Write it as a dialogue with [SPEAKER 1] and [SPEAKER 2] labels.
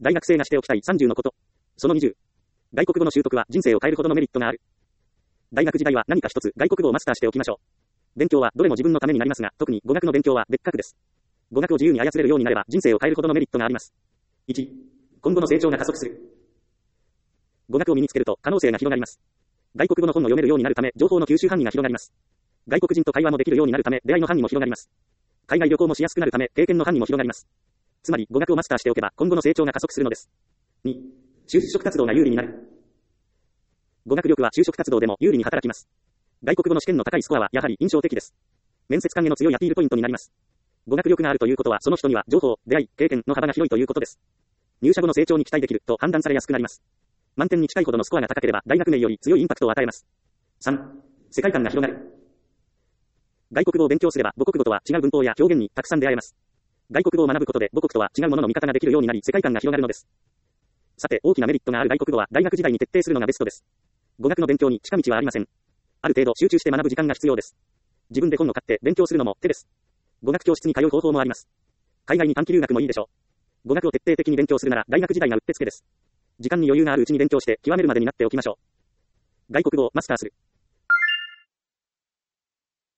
[SPEAKER 1] 大学生がしておきたい30のこと。その20。外国語の習得は人生を変えるほどのメリットがある。大学時代は何か一つ外国語をマスターしておきましょう。勉強はどれも自分のためになりますが、特に語学の勉強は別格です。語学を自由に操れるようになれば人生を変えるほどのメリットがあります。1、今後の成長が加速する。語学を身につけると可能性が広がります。外国語の本を読めるようになるため情報の吸収範囲が広がります。外国人と会話もできるようになるため出会いの範囲も広がります。海外旅行もしやすくなるため経験の範囲も広がります。つまり語学をマスターしておけば今後の成長が加速するのです。2、就職活動が有利になる。語学力は就職活動でも有利に働きます。外国語の試験の高いスコアはやはり印象的です。面接官への強いアピールポイントになります。語学力があるということはその人には情報、出会い、経験の幅が広いということです。入社後の成長に期待できると判断されやすくなります。満点に近いほどのスコアが高ければ大学名より強いインパクトを与えます。3、世界観が広がる。外国語を勉強すれば母国語とは違う文法や表現にたくさん出会えます。外国語を学ぶことで母国とは違うものの見方ができるようになり世界観が広がるのです。さて、大きなメリットがある外国語は大学時代に徹底するのがベストです。語学の勉強に近道はありません。ある程度集中して学ぶ時間が必要です。自分で本を買って勉強するのも手です。語学教室に通う方法もあります。海外に短期留学もいいでしょう。語学を徹底的に勉強するなら大学時代がうってつけです。時間に余裕があるうちに勉強して極めるまでになっておきましょう。外国語をマスターする。